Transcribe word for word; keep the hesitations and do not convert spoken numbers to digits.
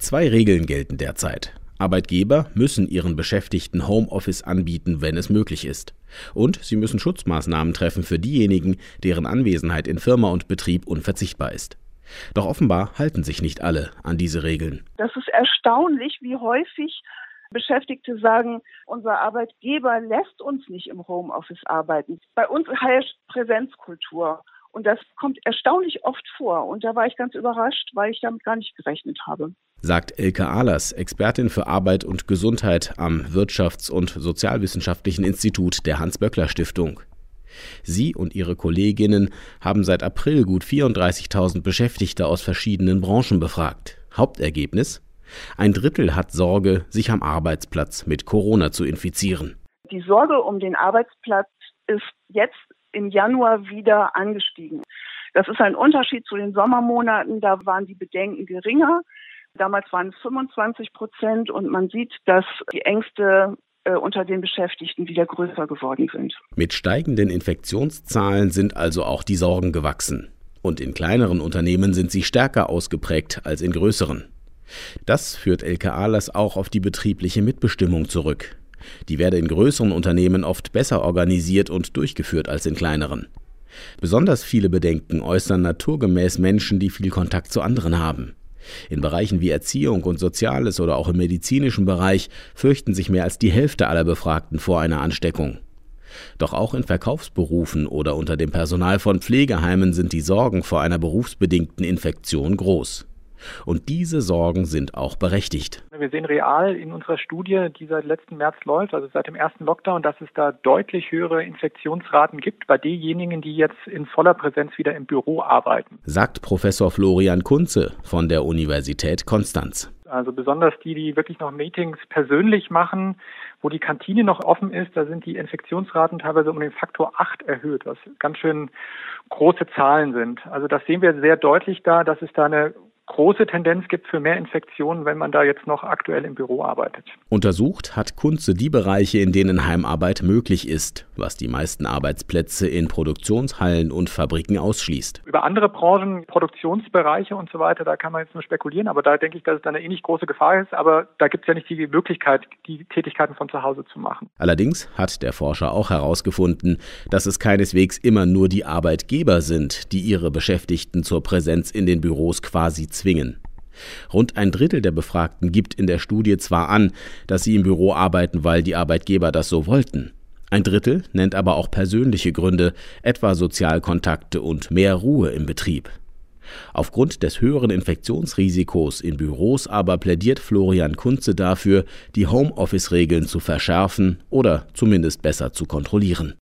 Zwei Regeln gelten derzeit. Arbeitgeber müssen ihren Beschäftigten Homeoffice anbieten, wenn es möglich ist. Und sie müssen Schutzmaßnahmen treffen für diejenigen, deren Anwesenheit in Firma und Betrieb unverzichtbar ist. Doch offenbar halten sich nicht alle an diese Regeln. Das ist erstaunlich, wie häufig Beschäftigte sagen, unser Arbeitgeber lässt uns nicht im Homeoffice arbeiten. Bei uns herrscht Präsenzkultur. Und das kommt erstaunlich oft vor. Und da war ich ganz überrascht, weil ich damit gar nicht gerechnet habe. Sagt Elke Ahlers, Expertin für Arbeit und Gesundheit am Wirtschafts- und Sozialwissenschaftlichen Institut der Hans-Böckler-Stiftung. Sie und ihre Kolleginnen haben seit April gut vierunddreißigtausend Beschäftigte aus verschiedenen Branchen befragt. Hauptergebnis? Ein Drittel hat Sorge, sich am Arbeitsplatz mit Corona zu infizieren. Die Sorge um den Arbeitsplatz ist jetzt im Januar wieder angestiegen. Das ist ein Unterschied zu den Sommermonaten, da waren die Bedenken geringer. Damals waren es fünfundzwanzig Prozent und man sieht, dass die Ängste äh, unter den Beschäftigten wieder größer geworden sind. Mit steigenden Infektionszahlen sind also auch die Sorgen gewachsen. Und in kleineren Unternehmen sind sie stärker ausgeprägt als in größeren. Das führt Elke Ahlers auch auf die betriebliche Mitbestimmung zurück. Die werde in größeren Unternehmen oft besser organisiert und durchgeführt als in kleineren. Besonders viele Bedenken äußern naturgemäß Menschen, die viel Kontakt zu anderen haben. In Bereichen wie Erziehung und Soziales oder auch im medizinischen Bereich fürchten sich mehr als die Hälfte aller Befragten vor einer Ansteckung. Doch auch in Verkaufsberufen oder unter dem Personal von Pflegeheimen sind die Sorgen vor einer berufsbedingten Infektion groß. Und diese Sorgen sind auch berechtigt. Wir sehen real in unserer Studie, die seit letzten März läuft, also seit dem ersten Lockdown, dass es da deutlich höhere Infektionsraten gibt bei denjenigen, die jetzt in voller Präsenz wieder im Büro arbeiten. Sagt Professor Florian Kunze von der Universität Konstanz. Also besonders die, die wirklich noch Meetings persönlich machen, wo die Kantine noch offen ist, da sind die Infektionsraten teilweise um den Faktor acht erhöht, was ganz schön große Zahlen sind. Also das sehen wir sehr deutlich da, dass es da eine große Tendenz gibt für mehr Infektionen, wenn man da jetzt noch aktuell im Büro arbeitet. Untersucht hat Kunze die Bereiche, in denen Heimarbeit möglich ist, was die meisten Arbeitsplätze in Produktionshallen und Fabriken ausschließt. Über andere Branchen, Produktionsbereiche und so weiter, da kann man jetzt nur spekulieren, aber da denke ich, dass es da eine ähnlich große Gefahr ist, aber da gibt es ja nicht die Möglichkeit, die Tätigkeiten von zu Hause zu machen. Allerdings hat der Forscher auch herausgefunden, dass es keineswegs immer nur die Arbeitgeber sind, die ihre Beschäftigten zur Präsenz in den Büros quasi zwingen. Rund ein Drittel der Befragten gibt in der Studie zwar an, dass sie im Büro arbeiten, weil die Arbeitgeber das so wollten. Ein Drittel nennt aber auch persönliche Gründe, etwa Sozialkontakte und mehr Ruhe im Betrieb. Aufgrund des höheren Infektionsrisikos in Büros aber plädiert Florian Kunze dafür, die Homeoffice-Regeln zu verschärfen oder zumindest besser zu kontrollieren.